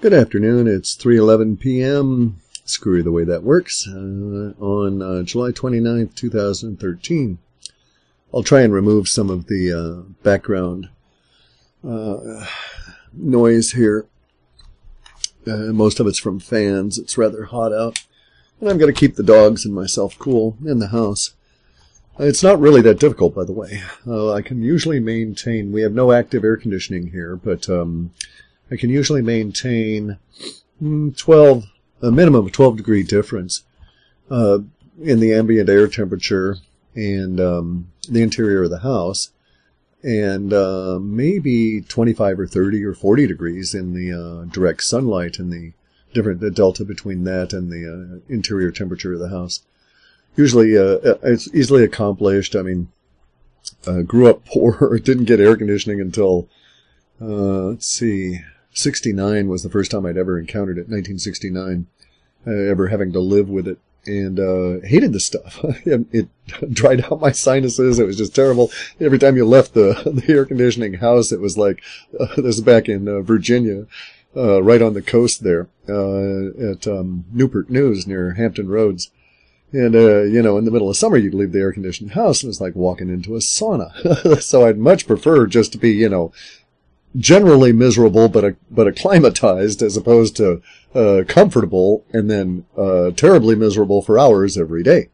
Good afternoon. It's 3:11 p.m. Screwy the way that works. On July 29th, 2013. I'll try and remove some of the background noise here. Most of it's from fans. It's rather hot out. And I'm going to keep the dogs and myself cool in the house. It's not really that difficult, by the way. I can usually maintain... We have no active air conditioning here, but... I can usually maintain a minimum of 12 degree difference in the ambient air temperature and the interior of the house, and maybe 25 or 30 or 40 degrees in the direct sunlight, and the delta between that and the interior temperature of the house. Usually it's easily accomplished. I mean, grew up poor, didn't get air conditioning until, let's see, 69 was the first time I'd ever encountered it, 1969, ever having to live with it, and hated the stuff. It dried out my sinuses. It was just terrible. Every time you left the air conditioning house, it was like, this is back in Virginia, right on the coast there, at Newport News near Hampton Roads. And, in the middle of summer, you'd leave the air-conditioned house, and it's like walking into a sauna. So I'd much prefer just to be, generally miserable, but acclimatized, as opposed to comfortable and then terribly miserable for hours every day.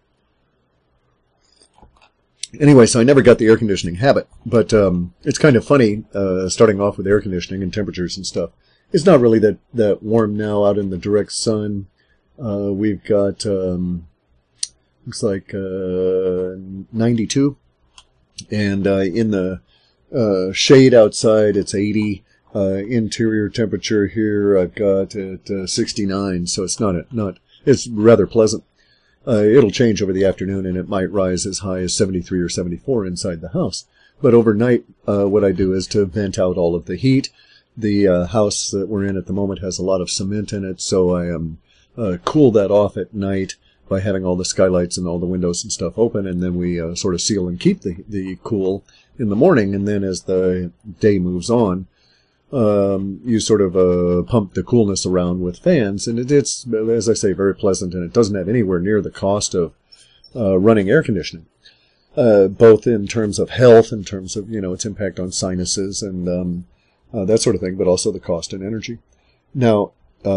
Anyway, so I never got the air conditioning habit, but it's kind of funny starting off with air conditioning and temperatures and stuff. It's not really that warm now out in the direct sun. We've got looks like 92, and in the shade outside, it's 80. Interior temperature here, I've got at 69, so it's it's rather pleasant. It'll change over the afternoon, and it might rise as high as 73 or 74 inside the house. But overnight, what I do is to vent out all of the heat. The house that we're in at the moment has a lot of cement in it, so I cool that off at night by having all the skylights and all the windows and stuff open, and then we sort of seal and keep the cool in the morning, and then as the day moves on, you sort of pump the coolness around with fans, and it's, as I say, very pleasant, and it doesn't have anywhere near the cost of running air conditioning, both in terms of health, in terms of, its impact on sinuses and that sort of thing, but also the cost and energy. Now,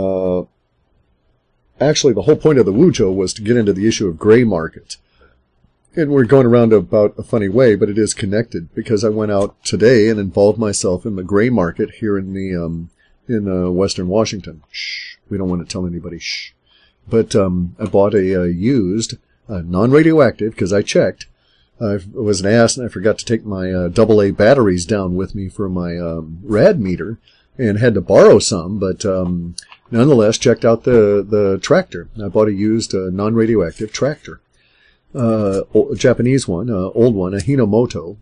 actually, the whole point of the Wujo was to get into the issue of gray market. And we're going around about a funny way, but it is connected, because I went out today and involved myself in the gray market here in the Western Washington. Shh, we don't want to tell anybody. Shh. But I bought a used, non-radioactive, because I checked. I was an ass and I forgot to take my AA batteries down with me for my rad meter, and had to borrow some, but nonetheless checked out the tractor. I bought a used non-radioactive tractor. Japanese one, old one, a Hinomoto.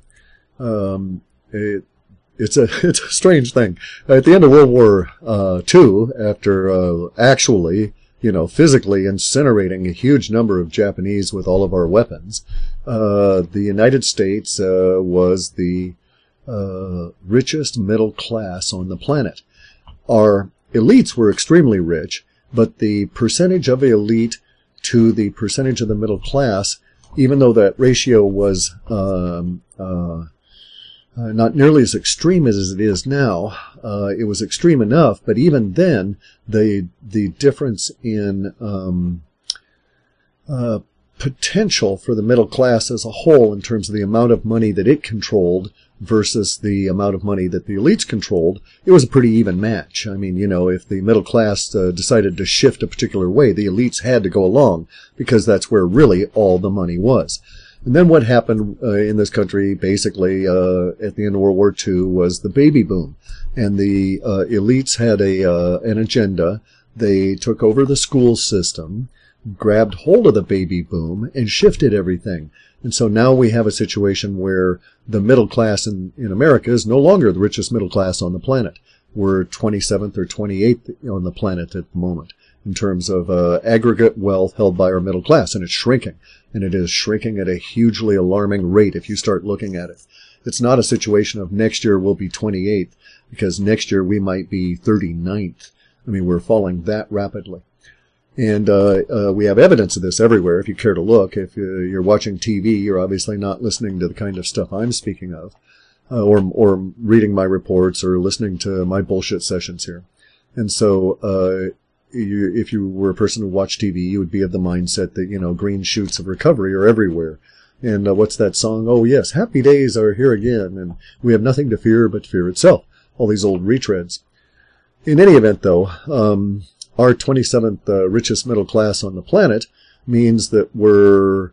It's a strange thing. At the end of World War II, after actually, physically incinerating a huge number of Japanese with all of our weapons, the United States was the richest middle class on the planet. Our elites were extremely rich, but the percentage of the elite to the percentage of the middle class, even though that ratio was not nearly as extreme as it is now, it was extreme enough, but even then, the difference in potential for the middle class as a whole in terms of the amount of money that it controlled versus the amount of money that the elites controlled, it was a pretty even match. I mean, if the middle class decided to shift a particular way, the elites had to go along, because that's where really all the money was. And then what happened in this country, basically, at the end of World War II, was the baby boom. And the elites had an agenda. They took over the school system, grabbed hold of the baby boom, and shifted everything. And so now we have a situation where the middle class in America is no longer the richest middle class on the planet. We're 27th or 28th on the planet at the moment in terms of aggregate wealth held by our middle class, and it's shrinking. And it is shrinking at a hugely alarming rate if you start looking at it. It's not a situation of next year we'll be 28th, because next year we might be 39th. I mean, we're falling that rapidly. And we have evidence of this everywhere if you care to look. If you're watching TV, you're obviously not listening to the kind of stuff I'm speaking of, or reading my reports or listening to my bullshit sessions here. And so if you were a person who watched TV, you would be of the mindset that, green shoots of recovery are everywhere. And what's that song? Oh, yes, happy days are here again, and we have nothing to fear but fear itself. All these old retreads. In any event, though, our 27th richest middle class on the planet means that we're,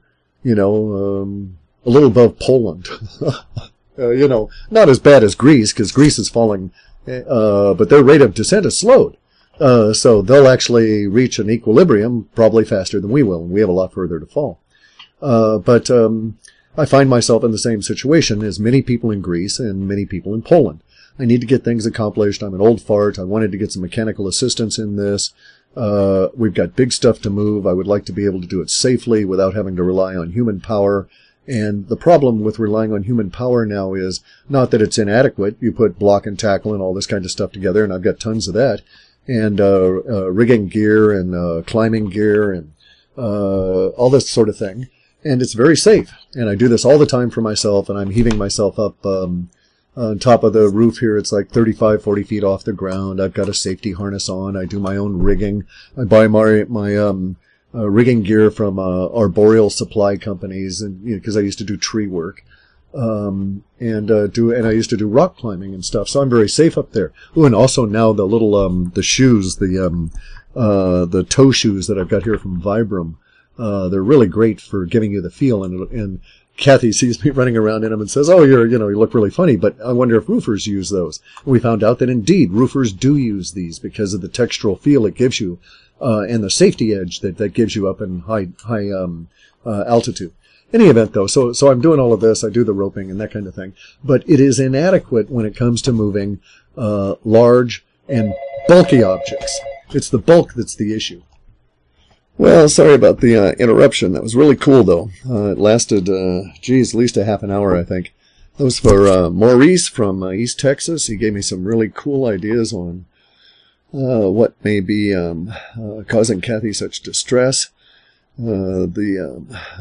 a little above Poland. Not as bad as Greece, because Greece is falling, but their rate of descent is slowed. So they'll actually reach an equilibrium probably faster than we will, and we have a lot further to fall. But I find myself in the same situation as many people in Greece and many people in Poland. I need to get things accomplished. I'm an old fart. I wanted to get some mechanical assistance in this. We've got big stuff to move. I would like to be able to do it safely without having to rely on human power. And the problem with relying on human power now is not that it's inadequate. You put block and tackle and all this kind of stuff together, and I've got tons of that. And rigging gear and climbing gear and all this sort of thing. And it's very safe. And I do this all the time for myself, and I'm heaving myself up on top of the roof here. It's like 35, 40 feet off the ground. I've got a safety harness on. I do my own rigging. I buy my rigging gear from arboreal supply companies, and because I used to do tree work. And I used to do rock climbing and stuff, so I'm very safe up there. Oh, and also now the little the shoes, the toe shoes that I've got here from Vibram, they're really great for giving you the feel. And Kathy sees me running around in them and says, "Oh, you look really funny." But I wonder if roofers use those. And we found out that indeed roofers do use these because of the textural feel it gives you, and the safety edge that gives you up in high altitude. Any event, though, so I'm doing all of this. I do the roping and that kind of thing, but it is inadequate when it comes to moving large and bulky objects. It's the bulk that's the issue. Well, sorry about the interruption. That was really cool, though. It lasted, at least a half an hour, I think. That was for Maurice from East Texas. He gave me some really cool ideas on what may be causing Kathy such distress. The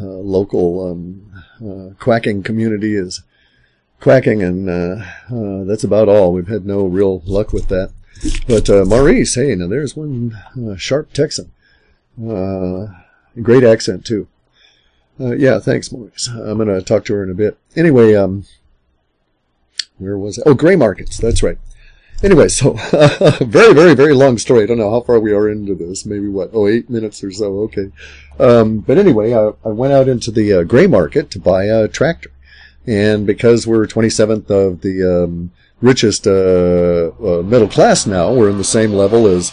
local quacking community is quacking, and that's about all. We've had no real luck with that. But Maurice, hey, now there's one sharp Texan. Great accent, too. Yeah, thanks, Maurice. I'm going to talk to her in a bit. Anyway, where was it? Oh, gray markets. That's right. Anyway, so very, very, very long story. I don't know how far we are into this. Maybe 8 minutes or so. Okay. But anyway, I went out into the gray market to buy a tractor. And because we're 27th of the richest middle class now, we're in the same level as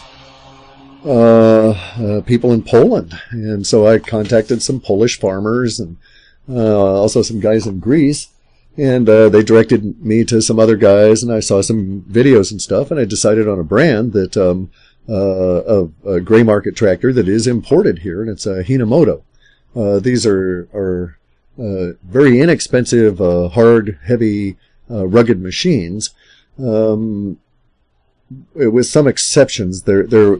people in Poland. And so I contacted some Polish farmers and also some guys in Greece. And they directed me to some other guys, and I saw some videos and stuff, and I decided on a brand that a gray market tractor that is imported here, and it's a Hinomoto. These are very inexpensive, hard, heavy, rugged machines. With some exceptions, they're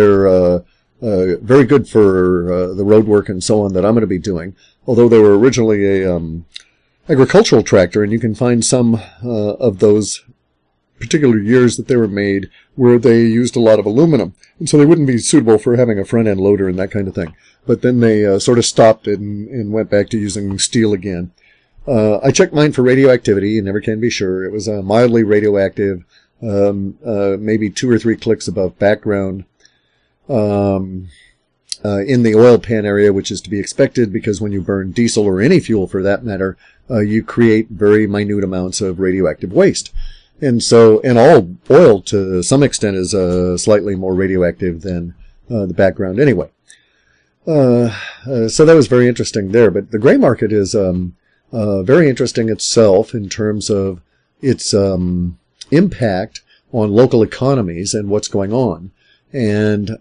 very good for the road work and so on that I'm going to be doing. Although they were originally a agricultural tractor, and you can find some of those particular years that they were made where they used a lot of aluminum, and so they wouldn't be suitable for having a front-end loader and that kind of thing. But then they sort of stopped it and went back to using steel again. I checked mine for radioactivity. You never can be sure. It was mildly radioactive, maybe 2 or 3 clicks above background. In the oil pan area, which is to be expected because when you burn diesel or any fuel for that matter, you create very minute amounts of radioactive waste. And all oil to some extent is slightly more radioactive than the background anyway. So that was very interesting there. But the gray market is very interesting itself in terms of its impact on local economies and what's going on. And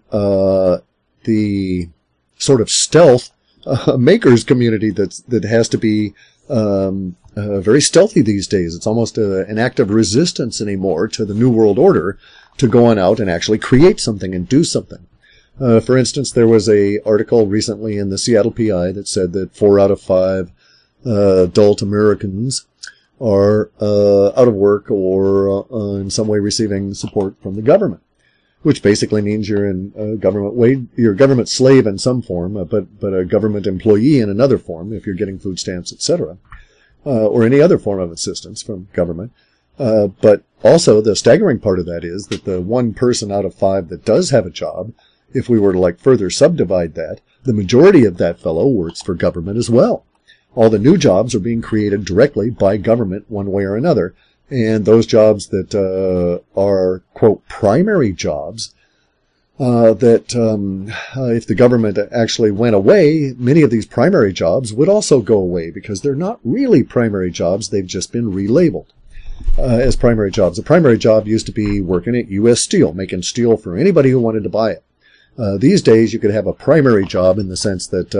the sort of stealth makers community that has to be very stealthy these days. It's almost an act of resistance anymore to the New World Order to go on out and actually create something and do something. For instance, there was an article recently in the Seattle PI that said that 4 out of 5 adult Americans are out of work or in some way receiving support from the government, which basically means you're in a you're a government slave in some form, but a government employee in another form if you're getting food stamps, etc., or any other form of assistance from government. But also the staggering part of that is that the 1 person out of 5 that does have a job, if we were to further subdivide that, the majority of that fellow works for government as well. All the new jobs are being created directly by government one way or another. And those jobs that are, quote, primary jobs, if the government actually went away, many of these primary jobs would also go away because they're not really primary jobs. They've just been relabeled as primary jobs. A primary job used to be working at U.S. Steel, making steel for anybody who wanted to buy it. These days, you could have a primary job in the sense that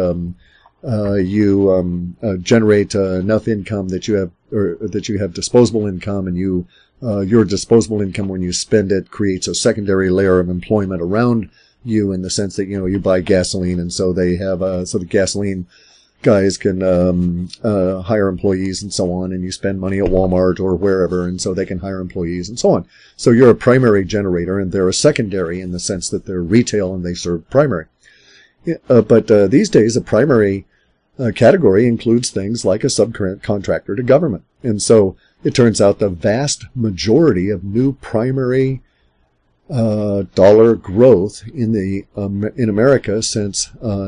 you generate enough income that you have disposable income, and your disposable income, when you spend it, creates a secondary layer of employment around you in the sense that you buy gasoline, and so they have so the gasoline guys can hire employees and so on, and you spend money at Walmart or wherever, and so they can hire employees and so on. So you're a primary generator, and they're a secondary in the sense that they're retail and they serve primary. But these days, a primary category includes things like a subcontractor to government. And so it turns out the vast majority of new primary dollar growth in America since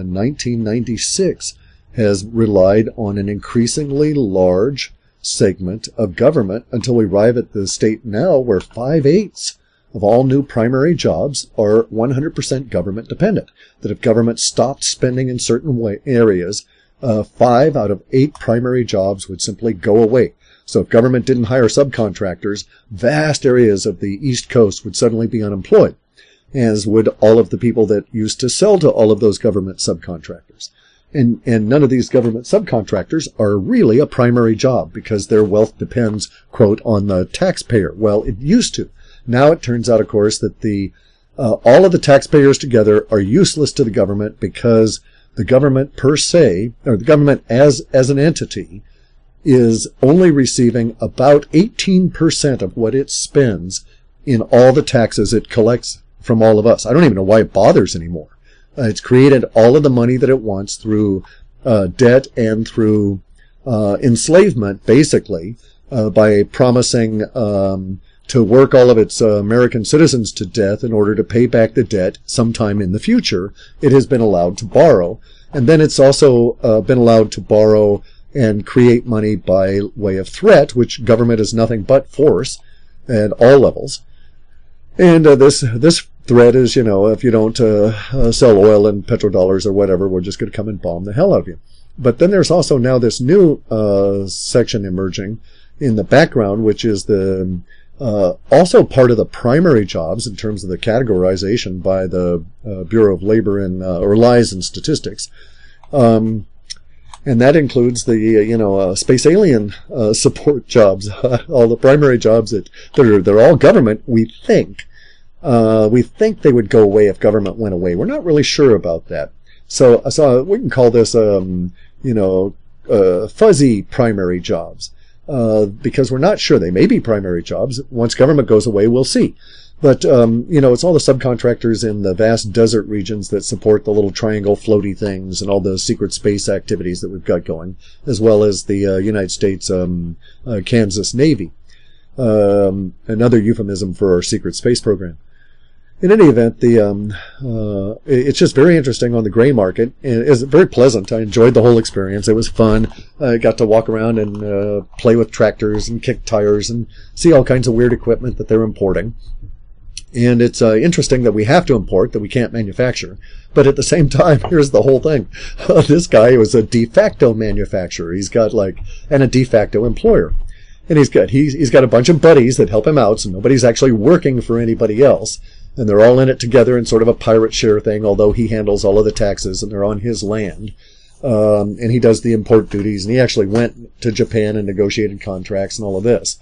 1996 has relied on an increasingly large segment of government until we arrive at the state now where 5/8 of all new primary jobs are 100% government dependent. That if government stopped spending in certain areas, 5 out of 8 primary jobs would simply go away. So if government didn't hire subcontractors, vast areas of the East Coast would suddenly be unemployed, as would all of the people that used to sell to all of those government subcontractors. And none of these government subcontractors are really a primary job because their wealth depends, quote, on the taxpayer. Well, it used to. Now it turns out, of course, that all of the taxpayers together are useless to the government because the government per se, or the government as an entity, is only receiving about 18% of what it spends in all the taxes it collects from all of us. I don't even know why it bothers anymore. It's created all of the money that it wants through debt and through enslavement, basically, by promising to work all of its American citizens to death in order to pay back the debt sometime in the future. It has been allowed to borrow. And then it's also been allowed to borrow and create money by way of threat, which government is nothing but force at all levels. And this threat is, if you don't sell oil and petrodollars or whatever, we're just going to come and bomb the hell out of you. But then there's also now this new section emerging in the background, which is the also part of the primary jobs in terms of the categorization by the Bureau of Labor and or Lies and Statistics. And that includes the, space alien support jobs, all the primary jobs they're all government, we think. We think they would go away if government went away. We're not really sure about that. So we can call this, fuzzy primary jobs, because we're not sure. They may be primary jobs. Once government goes away, we'll see. But, it's all the subcontractors in the vast desert regions that support the little triangle floaty things and all the secret space activities that we've got going, as well as the United States Kansas Navy, another euphemism for our secret space program. In any event, it's just very interesting on the gray market, and it's very pleasant. I enjoyed the whole experience. It was fun. I got to walk around and play with tractors and kick tires and see all kinds of weird equipment that they're importing. And it's interesting that we have to import, that we can't manufacture. But at the same time, here's the whole thing. This guy was a de facto manufacturer. He's got and a de facto employer. And he's got a bunch of buddies that help him out, so nobody's actually working for anybody else. And they're all in it together in sort of a pirate share thing, although he handles all of the taxes and they're on his land. And he does the import duties, and he actually went to Japan and negotiated contracts and all of this.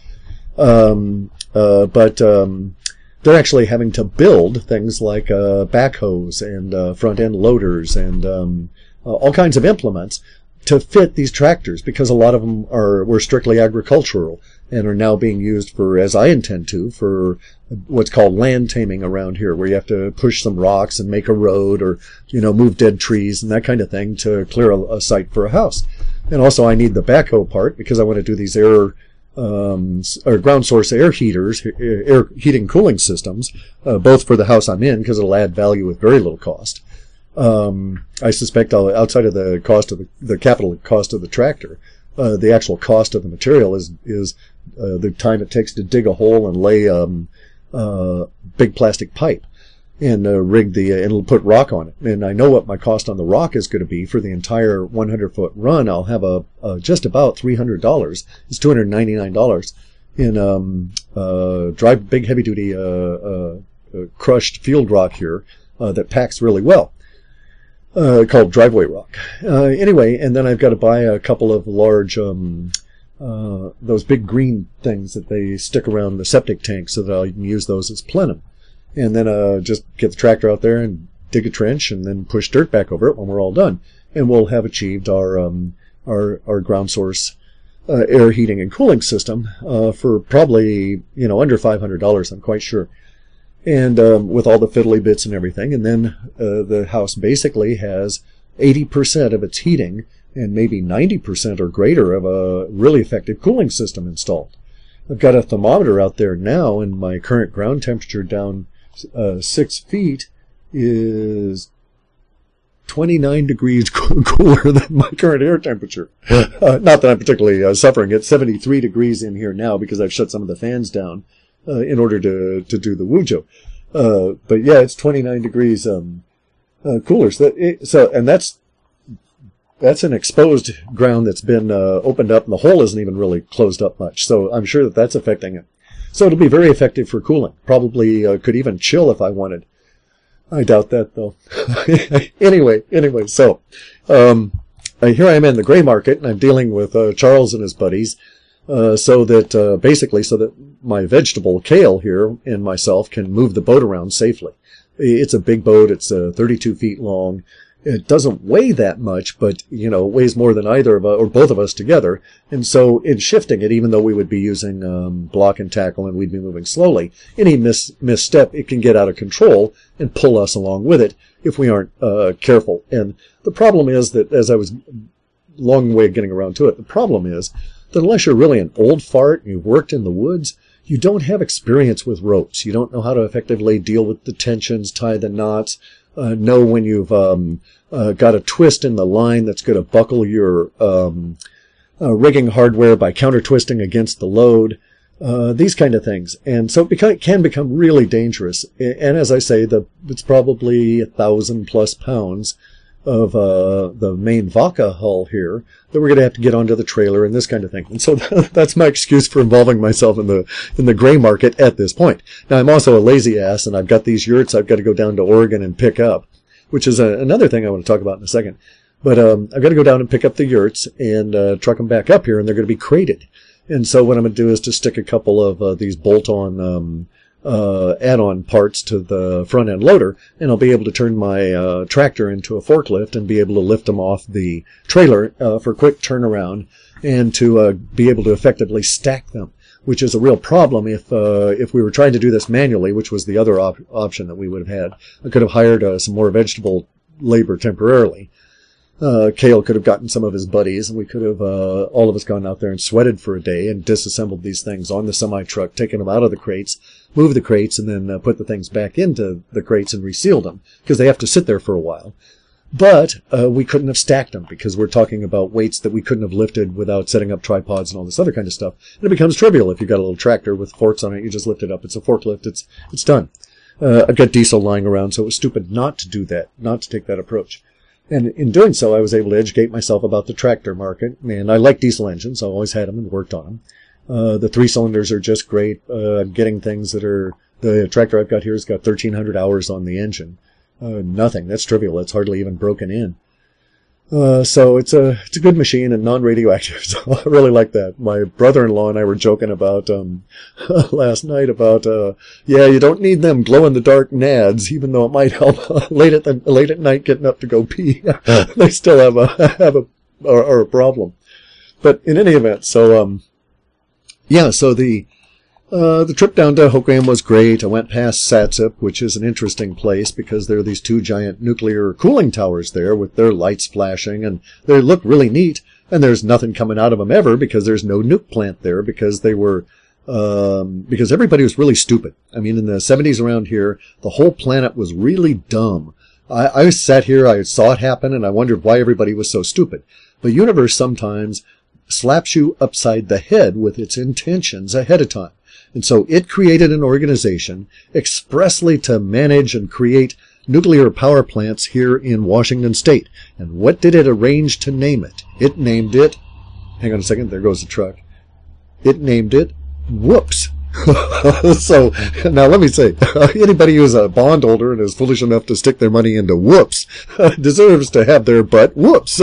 But they're actually having to build things like backhoes and front-end loaders and all kinds of implements to fit these tractors, because a lot of them were strictly agricultural and are now being used for, as I intend to, for what's called land taming around here, where you have to push some rocks and make a road, or move dead trees and that kind of thing to clear a site for a house. And also I need the backhoe part because I want to do these or ground source air heaters, air heating cooling systems, both for the house I'm in, because it'll add value with very little cost. I suspect outside of the cost of the capital cost of the tractor, the actual cost of the material is the time it takes to dig a hole and lay big plastic pipe and rig and put rock on it. And I know what my cost on the rock is going to be for the entire 100-foot run. I'll have just about $300. It's $299 in big heavy duty crushed field rock here that packs really well. Called driveway rock. Anyway, and then I've got to buy a couple of large, those big green things that they stick around the septic tank so that I can use those as plenum. And then just get the tractor out there and dig a trench and then push dirt back over it when we're all done. And we'll have achieved our ground source air heating and cooling system for probably, under $500, I'm quite sure. And with all the fiddly bits and everything. And then the house basically has 80% of its heating and maybe 90% or greater of a really effective cooling system installed. I've got a thermometer out there now, and my current ground temperature down 6 feet is 29 degrees cooler than my current air temperature. Not that I'm particularly suffering. It's 73 degrees in here now because I've shut some of the fans down in order to do the Wujo. But yeah, it's 29 degrees cooler. And that's an exposed ground that's been opened up, and the hole isn't even really closed up much. So I'm sure that's affecting it. So it'll be very effective for cooling. Probably could even chill if I wanted. I doubt that, though. Anyway, so here I am in the gray market, and I'm dealing with Charles and his buddies, so that my vegetable kale here and myself can move the boat around safely. It's a big boat. It's 32 feet long. It doesn't weigh that much, but, it weighs more than either of us or both of us together. And so in shifting it, even though we would be using block and tackle and we'd be moving slowly, any misstep, it can get out of control and pull us along with it if we aren't careful. And the problem is that, as I was long way of getting around to it, the problem is that unless you're really an old fart and you've worked in the woods, you don't have experience with ropes. You don't know how to effectively deal with the tensions, tie the knots, know when you've got a twist in the line that's going to buckle your rigging hardware by counter-twisting against the load, these kind of things. And so it can become really dangerous. And as I say, it's probably 1,000+ pounds of the main Vaca hull here that we're going to have to get onto the trailer and this kind of thing. And so that's my excuse for involving myself in the gray market at this point. Now, I'm also a lazy ass, and I've got these yurts I've got to go down to Oregon and pick up, which is another thing I want to talk about in a second. But I've got to go down and pick up the yurts and truck them back up here, and they're going to be crated. And so what I'm going to do is to stick a couple of these bolt-on add-on parts to the front end loader, and I'll be able to turn my tractor into a forklift and be able to lift them off the trailer for quick turnaround and to be able to effectively stack them, which is a real problem if we were trying to do this manually, which was the other option that we would have had. I could have hired some more vegetable labor temporarily. Cale could have gotten some of his buddies, and we could have all of us gone out there and sweated for a day and disassembled these things on the semi-truck, taken them out of the crates, moved the crates, and then put the things back into the crates and resealed them, because they have to sit there for a while. But we couldn't have stacked them, because we're talking about weights that we couldn't have lifted without setting up tripods and all this other kind of stuff. And it becomes trivial if you've got a little tractor with forks on it. You just lift it up. It's a forklift. It's done. I've got diesel lying around, so it was stupid not to do that, not to take that approach. And in doing so, I was able to educate myself about the tractor market. And I like diesel engines. I always had them and worked on them. The 3-cylinders are just great. I'm getting things that are... The tractor I've got here has got 1,300 hours on the engine. Nothing. That's trivial. It's hardly even broken in. So it's a good machine and non-radioactive. So I really like that. My brother-in-law and I were joking about last night about yeah, you don't need them glow-in-the-dark nads, even though it might help late at night getting up to go pee. They still have a problem. But in any event, so yeah, so the trip down to Hoquiam was great. I went past Satsip, which is an interesting place because there are these two giant nuclear cooling towers there with their lights flashing, and they look really neat. And there's nothing coming out of them ever because there's no nuke plant there because they were because everybody was really stupid. I mean, in the 70s around here, the whole planet was really dumb. I sat here, I saw it happen, and I wondered why everybody was so stupid. The universe sometimes slaps you upside the head with its intentions ahead of time. And so it created an organization expressly to manage and create nuclear power plants here in Washington State. And what did it arrange to name it? It named it, hang on a second, there goes the truck. It named it Whoops. So now let me say, anybody who's a bondholder and is foolish enough to stick their money into Whoops deserves to have their butt whoops.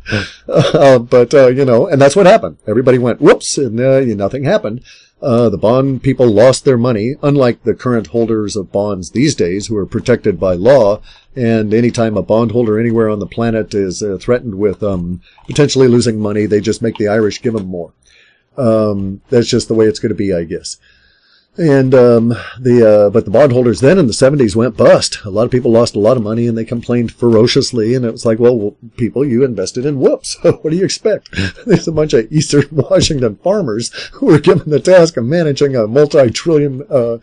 But you know, and that's what happened. Everybody went whoops, and nothing happened. The bond people lost their money, unlike the current holders of bonds these days who are protected by law. And anytime a bondholder anywhere on the planet is threatened with potentially losing money, they just make the Irish give them more. That's just the way it's going to be, I guess. And but the bondholders then in the 70s went bust. A lot of people lost a lot of money, and they complained ferociously. And it was like, well, people, you invested in Whoops. What do you expect? There's a bunch of Eastern Washington farmers who were given the task of managing a multi-trillion,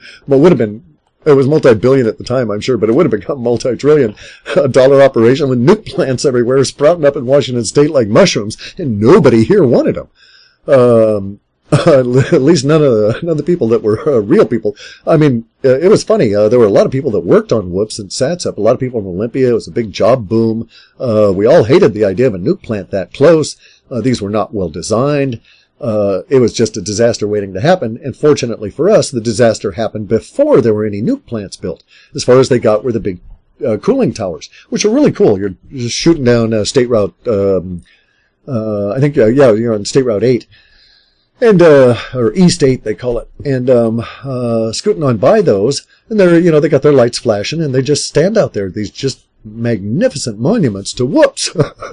it was multi-billion at the time, I'm sure, but it would have become multi-trillion dollar operation with nuke plants everywhere sprouting up in Washington State like mushrooms, and nobody here wanted them. At least none of the people that were real people. I mean, it was funny. There were a lot of people that worked on Whoops and Satsip. A lot of people in Olympia. It was a big job boom. We all hated the idea of a nuke plant that close. These were not well designed. It was just a disaster waiting to happen. And fortunately for us, the disaster happened before there were any nuke plants built. As far as they got were the big cooling towers, which are really cool. You're just shooting down State Route. I think you're on State Route 8. And, or East 8, they call it. And, scooting on by those, and they're, they got their lights flashing, and they just stand out there, these just magnificent monuments to Whoops.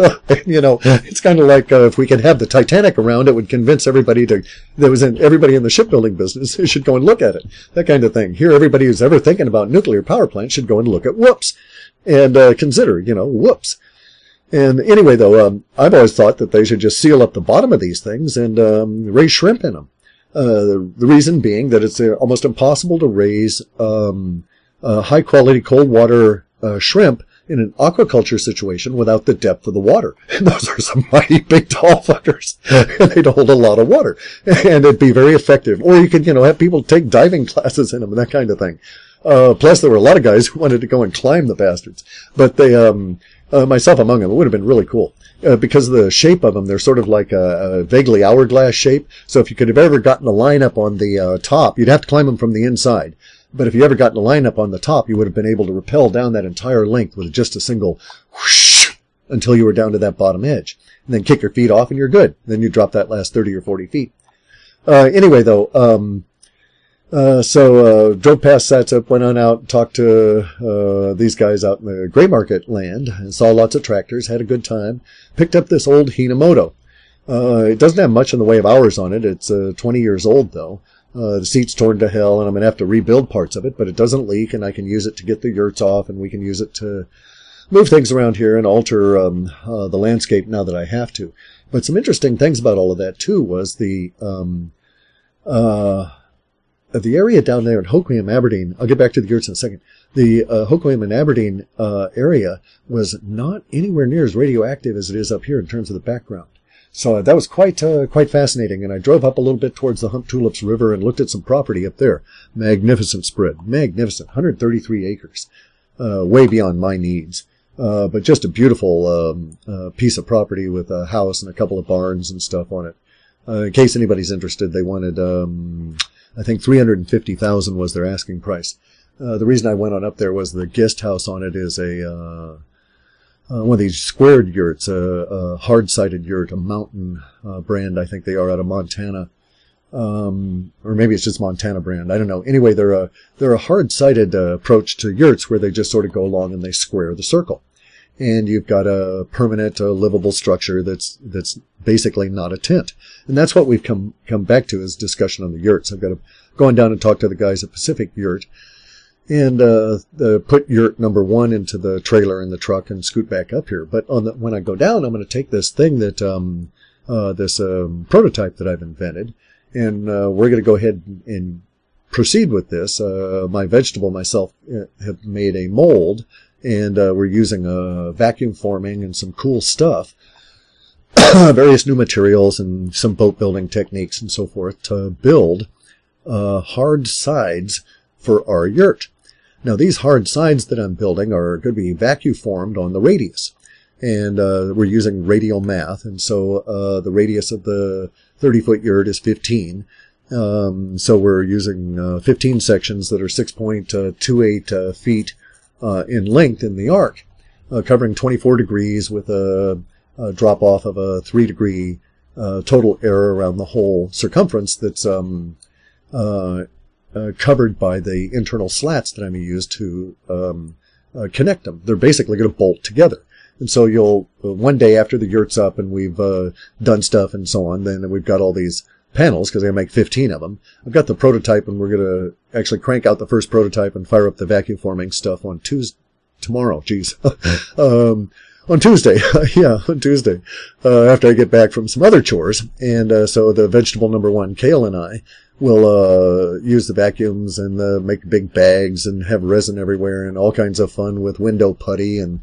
It's kind of like, if we could have the Titanic around, it would convince everybody everybody in the shipbuilding business should go and look at it. That kind of thing. Here, everybody who's ever thinking about nuclear power plants should go and look at Whoops. And, consider, Whoops. And anyway, though, I've always thought that they should just seal up the bottom of these things and raise shrimp in them. The reason being that it's almost impossible to raise high-quality cold water shrimp in an aquaculture situation without the depth of the water. And those are some mighty big tall fuckers. And they'd hold a lot of water. And it'd be very effective. Or you could, have people take diving classes in them and that kind of thing. Plus, there were a lot of guys who wanted to go and climb the bastards. But they... myself among them, it would have been really cool. Because of the shape of them, they're sort of like a vaguely hourglass shape. So if you could have ever gotten a line up on the top, you'd have to climb them from the inside. But if you ever gotten a line up on the top, you would have been able to rappel down that entire length with just a single whoosh until you were down to that bottom edge. And then kick your feet off and you're good. Then you drop that last 30 or 40 feet. Anyway, though, drove past Satsip, went on out, talked to these guys out in the gray market land, and saw lots of tractors, had a good time. Picked up this old Hinamoto. It doesn't have much in the way of hours on it. It's 20 years old, though. The seat's torn to hell, and I'm going to have to rebuild parts of it, but it doesn't leak, and I can use it to get the yurts off, and we can use it to move things around here and alter the landscape now that I have to. But some interesting things about all of that, too, was the area down there in Hoquiam, Aberdeen. I'll get back to the yurts in a second. The Hoquiam and Aberdeen area was not anywhere near as radioactive as it is up here in terms of the background. So that was quite fascinating. And I drove up a little bit towards the Hunt Tulips River and looked at some property up there. Magnificent spread. Magnificent. 133 acres. Way beyond my needs. But just a beautiful piece of property with a house and a couple of barns and stuff on it. In case anybody's interested, they wanted... I think $350,000 was their asking price. The reason I went on up there was the guest house on it is one of these squared yurts, a hard-sided yurt, a Mountain brand, I think they are, out of Montana. Or maybe it's just Montana brand. I don't know. Anyway, they're a hard-sided approach to yurts where they just sort of go along and they square the circle. And you've got a permanent, livable structure that's basically not a tent. And that's what we've come back to as discussion on the yurts. I've got to go on down and talk to the guys at Pacific Yurt and put yurt number 1 into the trailer in the truck and scoot back up here. But when I go down, I'm going to take this thing that this prototype that I've invented, and we're going to go ahead and proceed with this. My vegetable myself have made a mold, and we're using vacuum forming and some cool stuff, various new materials and some boat building techniques and so forth to build hard sides for our yurt. Now, these hard sides that I'm building are going to be vacuum formed on the radius, and we're using radial math, and so the radius of the 30-foot yurt is 15. So we're using 15 sections that are 6.28 feet in length in the arc, covering 24 degrees with a drop-off of a 3-degree total error around the whole circumference that's covered by the internal slats that I'm going to use to connect them. They're basically going to bolt together. And so you'll, one day after the yurt's up and we've done stuff and so on, then we've got all these panels, because I make 15 of them. I've got the prototype, and we're going to actually crank out the first prototype and fire up the vacuum forming stuff on tomorrow. Geez. On Tuesday. Yeah, on Tuesday. After I get back from some other chores. And so the vegetable number 1, Kale, and I will use the vacuums and make big bags and have resin everywhere and all kinds of fun with window putty and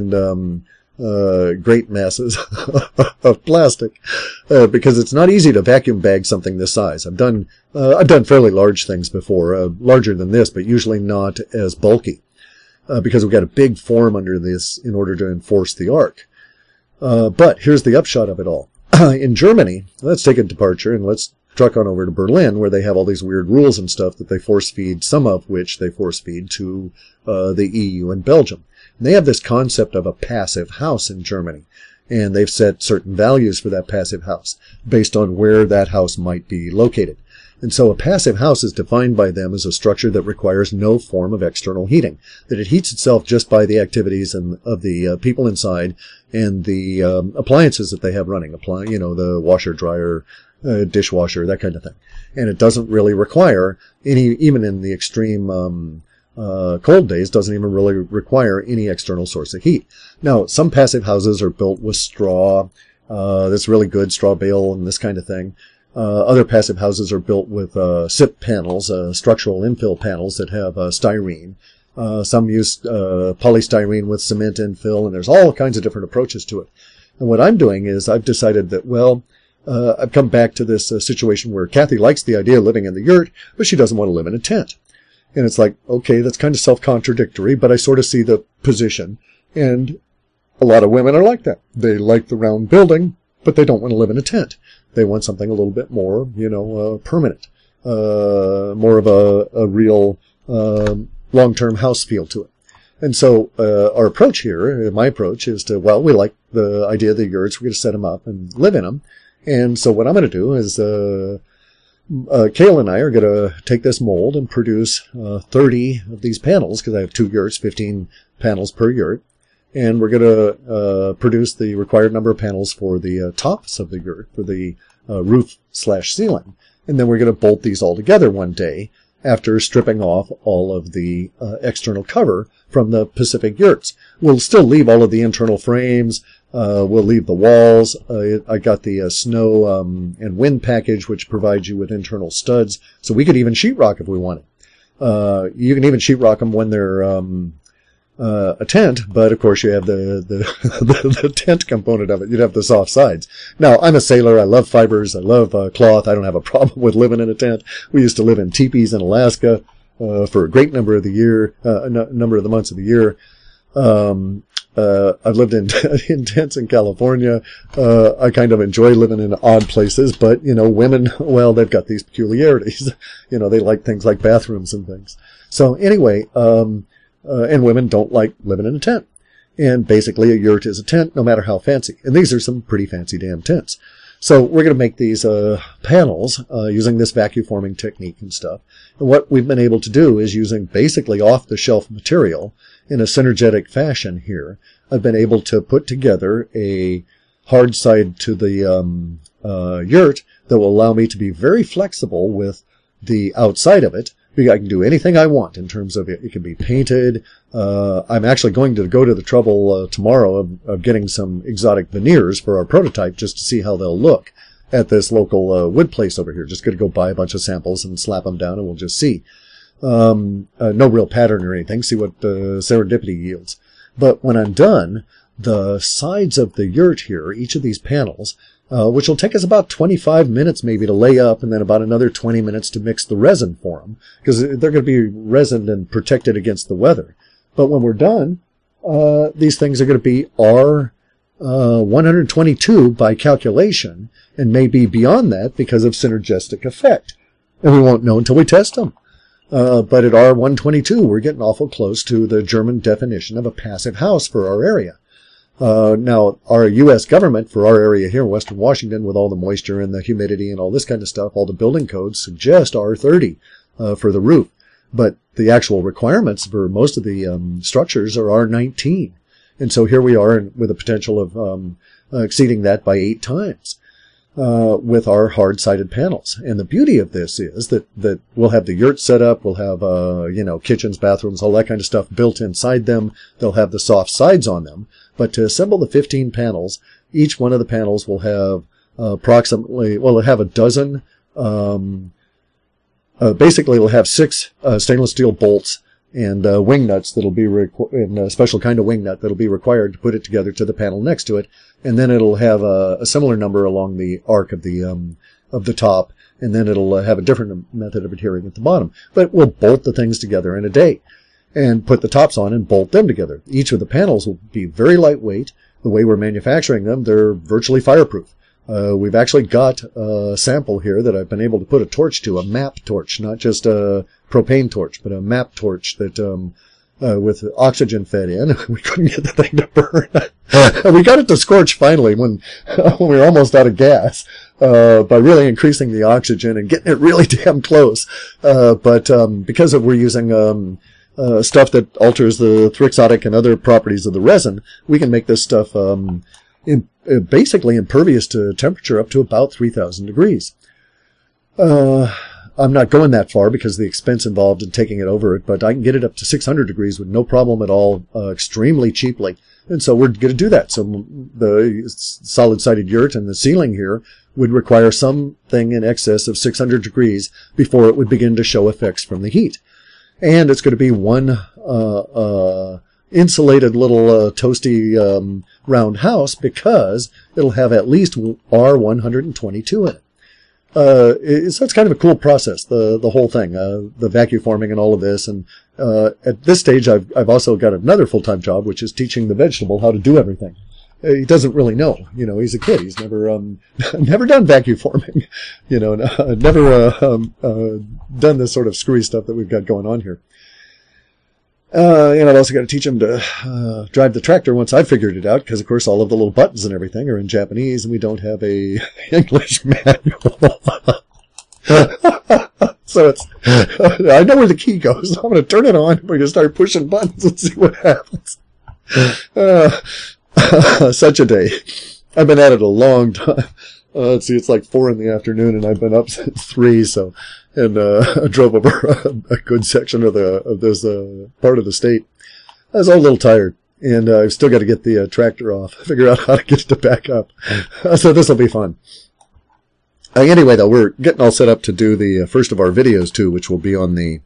great masses of plastic, because it's not easy to vacuum bag something this size. I've done fairly large things before, larger than this, but usually not as bulky, because we've got a big form under this in order to enforce the arc. But here's the upshot of it all. In Germany, let's take a departure and let's truck on over to Berlin, where they have all these weird rules and stuff that they force feed, some of which they force feed to the EU and Belgium. And they have this concept of a passive house in Germany, and they've set certain values for that passive house based on where that house might be located. And so a passive house is defined by them as a structure that requires no form of external heating, that it heats itself just by the activities of the people inside and the appliances that they have running, the washer, dryer, dishwasher, that kind of thing. And it doesn't really require even in the extreme cold days, doesn't even really require any external source of heat. Now, some passive houses are built with straw, that's really good, straw bale and this kind of thing. Other passive houses are built with SIP panels, structural infill panels that have styrene. Some use polystyrene with cement infill, and there's all kinds of different approaches to it. And what I'm doing is I've decided that, I've come back to this situation where Kathy likes the idea of living in the yurt, but she doesn't want to live in a tent. And it's like, okay, that's kind of self-contradictory, but I sort of see the position. And a lot of women are like that. They like the round building, but they don't want to live in a tent. They want something a little bit more, permanent, more of a real long-term house feel to it. And so our approach here, my approach, is to, we like the idea of the yurts. We're going to set them up and live in them. And so what I'm going to do is Kale and I are going to take this mold and produce 30 of these panels, because I have 2 yurts, 15 panels per yurt. And we're going to produce the required number of panels for the tops of the yurt, for the roof/ceiling. And then we're going to bolt these all together one day after stripping off all of the external cover from the Pacific yurts. We'll still leave all of the internal frames. We'll leave the walls. I got the snow and wind package, which provides you with internal studs. So we could even sheetrock if we wanted. You can even sheetrock them when they're a tent, but of course you have the tent component of it. You'd have the soft sides. Now, I'm a sailor. I love fibers. I love cloth. I don't have a problem with living in a tent. We used to live in teepees in Alaska for a great number of the months of the year. I've lived in tents in California. I kind of enjoy living in odd places, but, women, they've got these peculiarities. They like things like bathrooms and things. So anyway, and women don't like living in a tent. And basically a yurt is a tent, no matter how fancy. And these are some pretty fancy damn tents. So we're going to make these panels using this vacuum forming technique and stuff. And what we've been able to do is using basically off-the-shelf material in a synergetic fashion here. I've been able to put together a hard side to the yurt that will allow me to be very flexible with the outside of it. I can do anything I want in terms of it. It can be painted. I'm actually going to go to the trouble tomorrow of getting some exotic veneers for our prototype just to see how they'll look at this local wood place over here. Just going to go buy a bunch of samples and slap them down, and we'll just see. No real pattern or anything. See what serendipity yields. But when I'm done, the sides of the yurt here, each of these panels, which will take us about 25 minutes maybe to lay up, and then about another 20 minutes to mix the resin for them, because they're going to be resined and protected against the weather. But when we're done, these things are going to be R122 by calculation, and maybe beyond that because of synergistic effect. And we won't know until we test them. But at R122, we're getting awful close to the German definition of a passive house for our area. Now, our U.S. government for our area here in Western Washington, with all the moisture and the humidity and all this kind of stuff, all the building codes suggest R30 for the roof. But the actual requirements for most of the structures are R19. And so here we are with a potential of exceeding that by 8 times with our hard-sided panels. And the beauty of this is that we'll have the yurt set up, we'll have kitchens, bathrooms, all that kind of stuff built inside them. They'll have the soft sides on them. But to assemble the 15 panels, each one of the panels will have it'll have a dozen, basically it'll have 6 stainless steel bolts and wing nuts that'll be in a special kind of wing nut that'll be required to put it together to the panel next to it. And then it'll have a similar number along the arc of the top, and then it'll have a different method of adhering at the bottom. But we'll bolt the things together in a day and put the tops on and bolt them together. Each of the panels will be very lightweight. The way we're manufacturing them, they're virtually fireproof. We've actually got a sample here that I've been able to put a torch to, a MAP torch, not just a propane torch, but a MAP torch that with oxygen fed in. We couldn't get the thing to burn. We got it to scorch finally when we were almost out of gas by really increasing the oxygen and getting it really damn close. But because we're using stuff that alters the thixotic and other properties of the resin, we can make this stuff basically impervious to temperature up to about 3,000 degrees. I'm not going that far because of the expense involved in taking it over it, but I can get it up to 600 degrees with no problem at all, extremely cheaply. And so we're going to do that. So the solid-sided yurt and the ceiling here would require something in excess of 600 degrees before it would begin to show effects from the heat. And it's going to be one insulated little toasty round house because it'll have at least R122 in it. So it's kind of a cool process, the whole thing, the vacuum forming and all of this. And at this stage, I've also got another full-time job, which is teaching the vegetable how to do everything. He doesn't really know, he's a kid. He's never never done vacuum forming, never done this sort of screwy stuff that we've got going on here. I've also got to teach him to drive the tractor once I've figured it out, because of course all of the little buttons and everything are in Japanese, and we don't have a English manual. So I know where the key goes. I'm going to turn it on. We're going to start pushing buttons and see what happens. Such a day. I've been at it a long time. Let's see, it's like 4 PM, and I've been up since 3. I drove over a good section of this part of the state. I was all a little tired, and I've still got to get the tractor off, figure out how to get it to back up. So this will be fun. Anyway, though, we're getting all set up to do the first of our videos too, which will be on the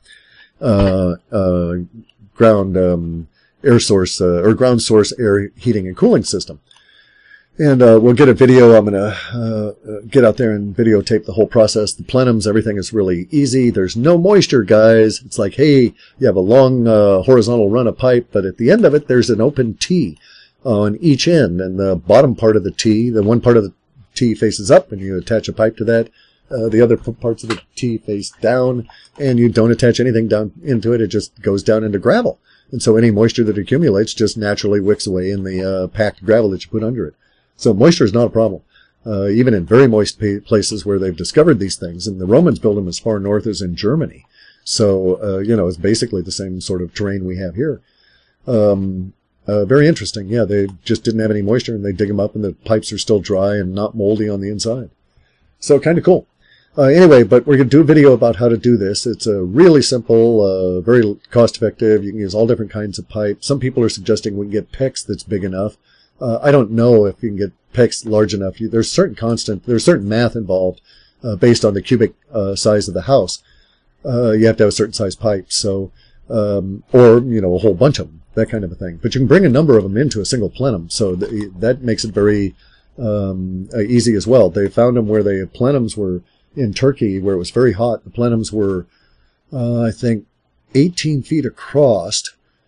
ground air source or ground source air heating and cooling system. And we'll get a video. I'm going to get out there and videotape the whole process. The plenums, everything is really easy. There's no moisture, guys. It's like, hey, you have a long horizontal run of pipe, but at the end of it, there's an open T on each end. And the bottom part of the T, the one part of the T faces up, and you attach a pipe to that. The other parts of the T face down, and you don't attach anything down into it. It just goes down into gravel. And so any moisture that accumulates just naturally wicks away in the packed gravel that you put under it. So moisture is not a problem. Even in very moist places where they've discovered these things. And the Romans built them as far north as in Germany. So, it's basically the same sort of terrain we have here. Very interesting. Yeah, they just didn't have any moisture, and they dig them up, and the pipes are still dry and not moldy on the inside. So kind of cool. Anyway, but we're going to do a video about how to do this. It's really simple, very cost-effective. You can use all different kinds of pipe. Some people are suggesting we can get PEX that's big enough. I don't know if you can get PEX large enough. There's certain math involved based on the cubic size of the house. You have to have a certain size pipe, so or a whole bunch of them, that kind of a thing. But you can bring a number of them into a single plenum, so that makes it very easy as well. They found them where the plenums were in Turkey, where it was very hot. The plenums were, I think, 18 feet across.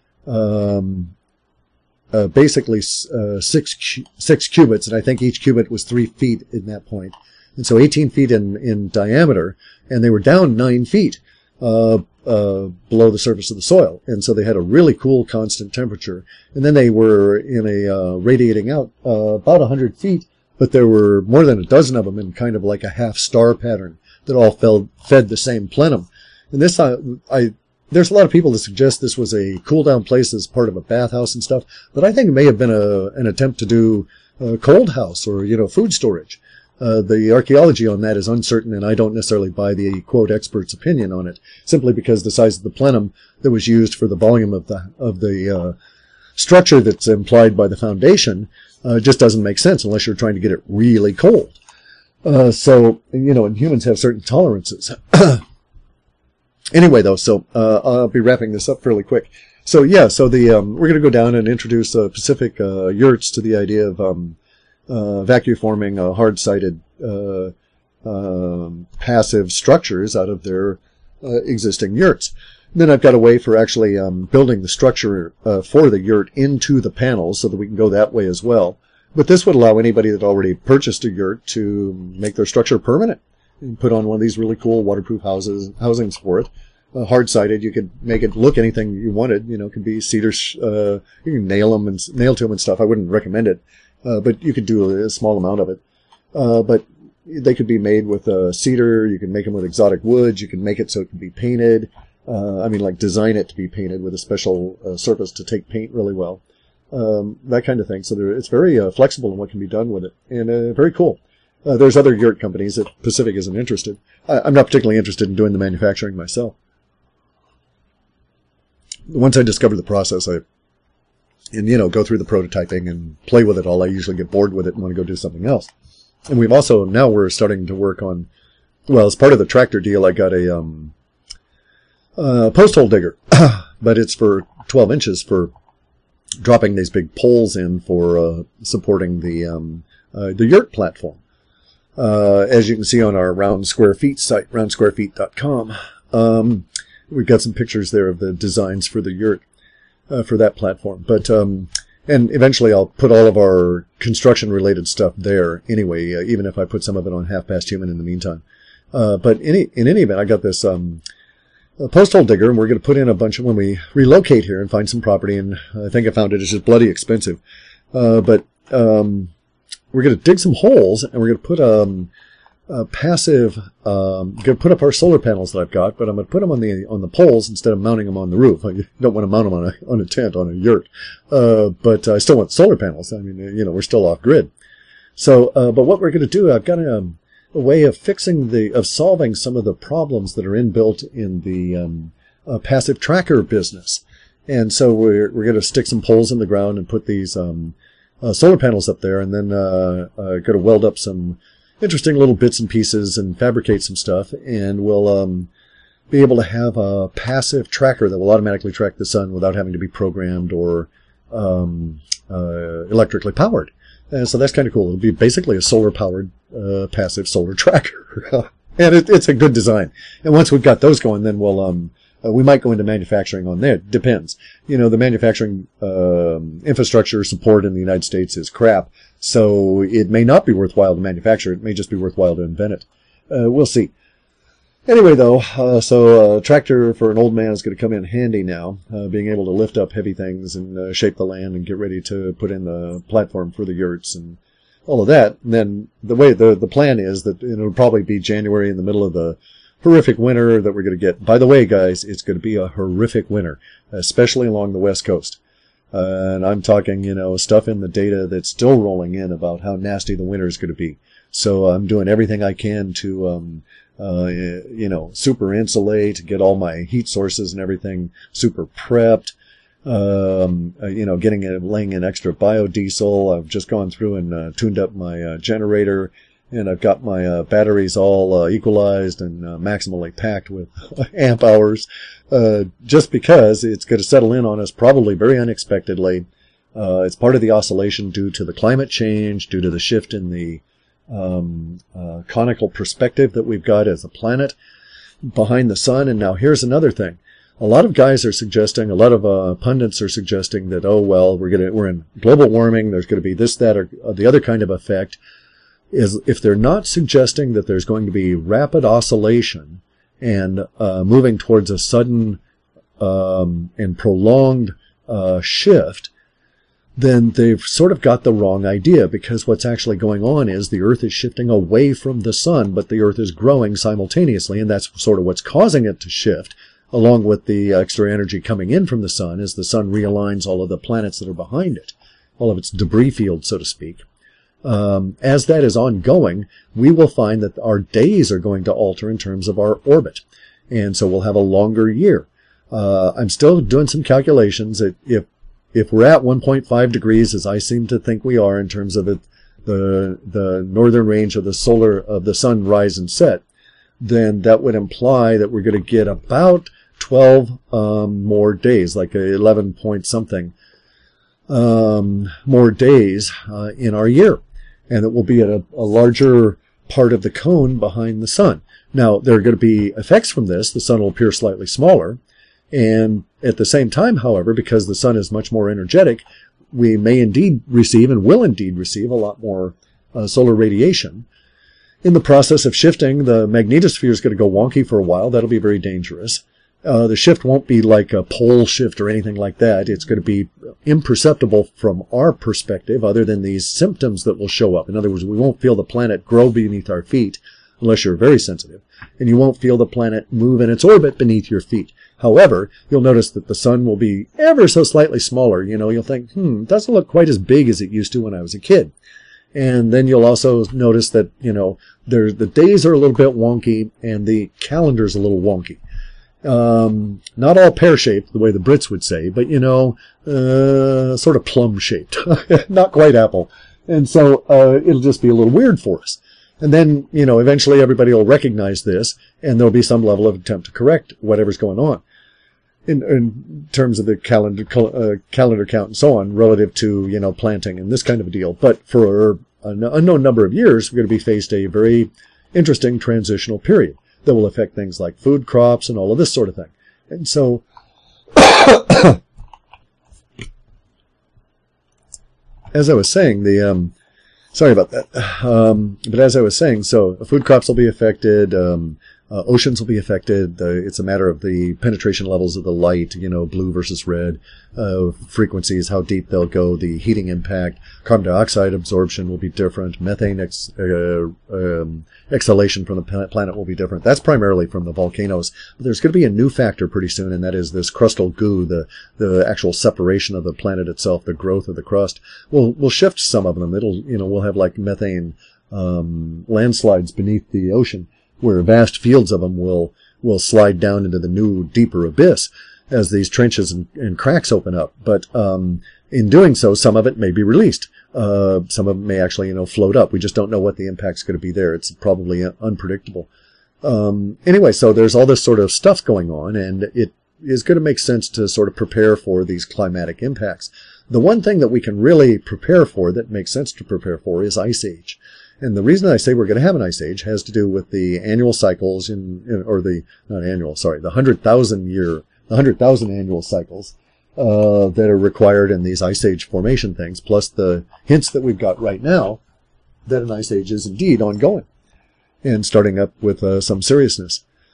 Basically 6 cubits, and I think each cubit was 3 feet in that point. And so 18 feet in diameter, and they were down 9 feet below the surface of the soil. And so they had a really cool constant temperature. And then they were in a radiating out about 100 feet, but there were more than a dozen of them in kind of like a half-star pattern that all fed the same plenum. And this, there's a lot of people that suggest this was a cool-down place as part of a bathhouse and stuff, but I think it may have been an attempt to do a cold house or, food storage. The archaeology on that is uncertain, and I don't necessarily buy the, quote, expert's opinion on it, simply because the size of the plenum that was used for the volume of the structure that's implied by the foundation just doesn't make sense unless you're trying to get it really cold. So, and humans have certain tolerances. Anyway, though, so I'll be wrapping this up fairly quick. So yeah, so we're going to go down and introduce Pacific yurts to the idea of vacuum-forming hard-sided passive structures out of their existing yurts. Then I've got a way for actually building the structure for the yurt into the panels so that we can go that way as well. But this would allow anybody that already purchased a yurt to make their structure permanent and put on one of these really cool waterproof housings for it. Hard-sided, you could make it look anything you wanted. It could be cedar. You can nail to them and stuff. I wouldn't recommend it, but you could do a small amount of it. But they could be made with cedar. You can make them with exotic woods. You can make it so it can be painted. Design it to be painted with a special surface to take paint really well. That kind of thing. So it's very flexible in what can be done with it, and very cool. There's other yurt companies that Pacific isn't interested. I'm not particularly interested in doing the manufacturing myself. Once I discover the process, go through the prototyping and play with it all, I usually get bored with it and want to go do something else. And we're starting to work on, as part of the tractor deal, I got a post hole digger, but it's for 12 inches for dropping these big poles in for supporting the yurt platform. As you can see on our Round Square Feet site, roundsquarefeet.com, we've got some pictures there of the designs for the yurt for that platform. But and eventually I'll put all of our construction-related stuff there anyway, even if I put some of it on Half Past Human in the meantime. But in any event, I got this post hole digger, and we're going to put in a bunch of, when we relocate here and find some property, and I think I found it. It's just bloody expensive. But we're going to dig some holes, and we're going to put a passive, going to put up our solar panels that I've got, but I'm going to put them on the poles instead of mounting them on the roof. I don't want to mount them on a tent, on a yurt. But I still want solar panels. I mean, we're still off grid. So, but what we're going to do, I've got a way of solving some of the problems that are inbuilt in the passive tracker business. And so we're going to stick some poles in the ground and put these solar panels up there, and then going to weld up some interesting little bits and pieces and fabricate some stuff, and we'll be able to have a passive tracker that will automatically track the sun without having to be programmed or electrically powered. And so that's kind of cool. It'll be basically a solar-powered passive solar tracker. And it's a good design. And once we've got those going, then we'll we might go into manufacturing on there. Depends. The manufacturing infrastructure support in the United States is crap, so it may not be worthwhile to manufacture. It may just be worthwhile to invent it. We'll see. Anyway, though, so a tractor for an old man is going to come in handy now, being able to lift up heavy things and shape the land and get ready to put in the platform for the yurts and all of that. And then the way the plan is that it'll probably be January in the middle of the horrific winter that we're going to get. By the way, guys, it's going to be a horrific winter, especially along the West Coast. And I'm talking, stuff in the data that's still rolling in about how nasty the winter is going to be. So I'm doing everything I can to, super insulate, get all my heat sources and everything super prepped. Laying in extra biodiesel. I've just gone through and tuned up my generator, and I've got my batteries all equalized and maximally packed with amp hours, just because it's going to settle in on us probably very unexpectedly. It's part of the oscillation due to the climate change, due to the shift in the conical perspective that we've got as a planet behind the sun. And now here's another thing. A lot of guys are suggesting, a lot of pundits are suggesting that, we're in global warming, there's going to be this, that, or the other kind of effect. Is if they're not suggesting that there's going to be rapid oscillation and moving towards a sudden and prolonged shift, then they've sort of got the wrong idea, because what's actually going on is the Earth is shifting away from the sun, but the Earth is growing simultaneously, and that's sort of what's causing it to shift, along with the extra energy coming in from the sun as the sun realigns all of the planets that are behind it, all of its debris field, so to speak. As that is ongoing, we will find that our days are going to alter in terms of our orbit, and so we'll have a longer year. I'm still doing some calculations that if we're at 1.5 degrees, as I seem to think we are in terms of the northern range of the sun rise and set, then that would imply that we're going to get about 12 more days, like 11 point something more days in our year, and it will be at a larger part of the cone behind the sun. Now, there are going to be effects from this. The sun will appear slightly smaller, and at the same time, however, because the sun is much more energetic, we may indeed receive and will indeed receive a lot more solar radiation. In the process of shifting, the magnetosphere is going to go wonky for a while. That'll be very dangerous. The shift won't be like a pole shift or anything like that. It's going to be imperceptible from our perspective, other than these symptoms that will show up. In other words, we won't feel the planet grow beneath our feet, unless you're very sensitive, and you won't feel the planet move in its orbit beneath your feet. However, you'll notice that the sun will be ever so slightly smaller. You'll think, it doesn't look quite as big as it used to when I was a kid. And then you'll also notice that, the days are a little bit wonky and the calendar's a little wonky. Not all pear-shaped, the way the Brits would say, but, sort of plum-shaped. Not quite apple. And so it'll just be a little weird for us. And then, eventually everybody will recognize this, and there'll be some level of attempt to correct whatever's going on in terms of the calendar count and so on, relative to, planting and this kind of a deal. But for an unknown number of years, we're going to be faced a very interesting transitional period that will affect things like food crops and all of this sort of thing. And so, as I was saying, sorry about that. But as I was saying, so food crops will be affected, oceans will be affected. It's a matter of the penetration levels of the light, blue versus red, frequencies, how deep they'll go, the heating impact, carbon dioxide absorption will be different, methane exhalation from the planet will be different. That's primarily from the volcanoes. But there's going to be a new factor pretty soon, and that is this crustal goo, the actual separation of the planet itself, the growth of the crust. We'll shift some of them. We'll have like methane landslides beneath the ocean, where vast fields of them will slide down into the new, deeper abyss as these trenches and cracks open up. But in doing so, some of it may be released. Some of it may actually, float up. We just don't know what the impact's going to be there. It's probably unpredictable. Anyway, so there's all this sort of stuff going on, and it is going to make sense to sort of prepare for these climatic impacts. The one thing that we can really prepare for, that makes sense to prepare for, is Ice Age. And the reason I say we're going to have an Ice Age has to do with the annual cycles the 100,000 annual cycles that are required in these Ice Age formation things, plus the hints that we've got right now that an Ice Age is indeed ongoing and starting up with some seriousness.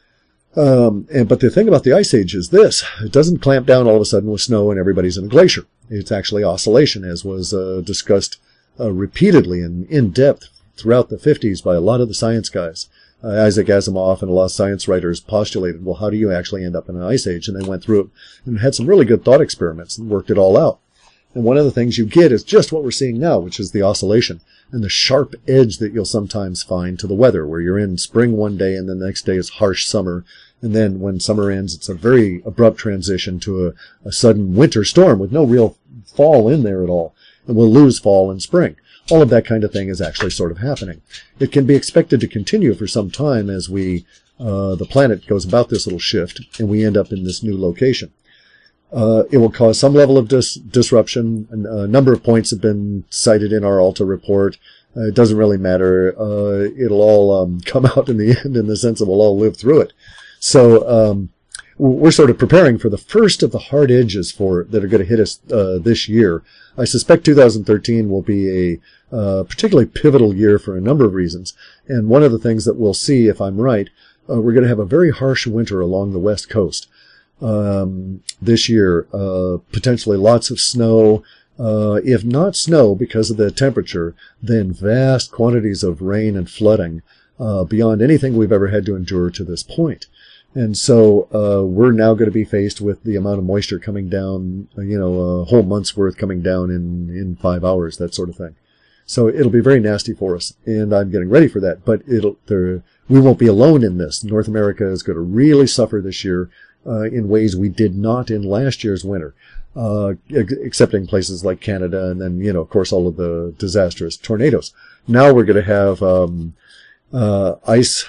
But the thing about the Ice Age is this. It doesn't clamp down all of a sudden with snow and everybody's in a glacier. It's actually oscillation, as was discussed repeatedly and in depth throughout the 50s by a lot of the science guys. Isaac Asimov and a lot of science writers postulated, well, how do you actually end up in an ice age? And they went through it and had some really good thought experiments and worked it all out. And one of the things you get is just what we're seeing now, which is the oscillation and the sharp edge that you'll sometimes find to the weather, where you're in spring one day and then the next day is harsh summer. And then when summer ends, it's a very abrupt transition to a sudden winter storm with no real fall in there at all. And we'll lose fall and spring. All of that kind of thing is actually sort of happening. It can be expected to continue for some time as the planet goes about this little shift and we end up in this new location. It will cause some level of disruption. A number of points have been cited in our Alta report. It doesn't really matter. It'll all come out in the end in the sense that we'll all live through it. So we're sort of preparing for the first of the hard edges that are going to hit us this year. I suspect 2013 will be a particularly pivotal year for a number of reasons. And one of the things that we'll see, if I'm right, we're going to have a very harsh winter along the West Coast this year. Potentially lots of snow. If not snow because of the temperature, then vast quantities of rain and flooding beyond anything we've ever had to endure to this point. And so we're now going to be faced with the amount of moisture coming down, a whole month's worth coming down in 5 hours, that sort of thing. So it'll be very nasty for us, and I'm getting ready for that. But we won't be alone in this. North America is going to really suffer this year in ways we did not in last year's winter, excepting places like Canada and then, of course, all of the disastrous tornadoes. Now we're going to have ice.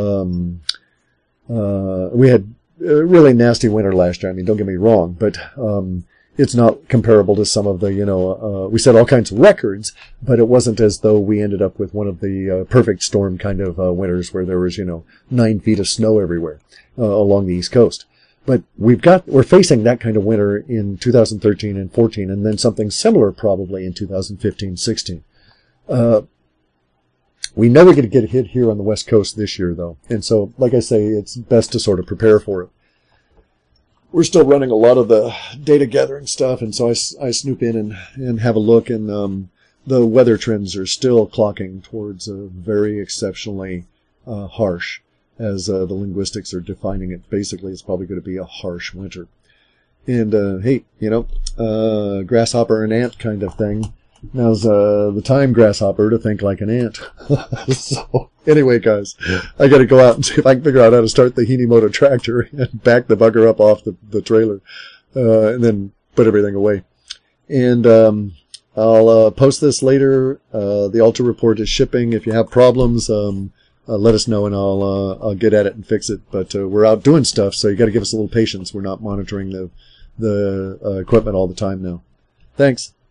We had a really nasty winter last year. I mean, don't get me wrong, but it's not comparable to some of the, we set all kinds of records, but it wasn't as though we ended up with one of the perfect storm kind of winters where there was, 9 feet of snow everywhere along the East Coast. But we're facing that kind of winter in 2013 and 14, and then something similar probably in 2015, 16. We never get hit here on the West Coast this year, though. And so, like I say, it's best to sort of prepare for it. We're still running a lot of the data gathering stuff, and so I snoop in and have a look, and the weather trends are still clocking towards a very exceptionally harsh, as the linguistics are defining it. Basically, it's probably going to be a harsh winter. And, hey, grasshopper and ant kind of thing. Now's the time, grasshopper, to think like an ant. So, anyway, guys, I got to go out and see if I can figure out how to start the Hinimoto tractor and back the bugger up off the trailer, and then put everything away. And I'll post this later. The Alta report is shipping. If you have problems, let us know and I'll get at it and fix it. But we're out doing stuff, so you got to give us a little patience. We're not monitoring the equipment all the time now. Thanks.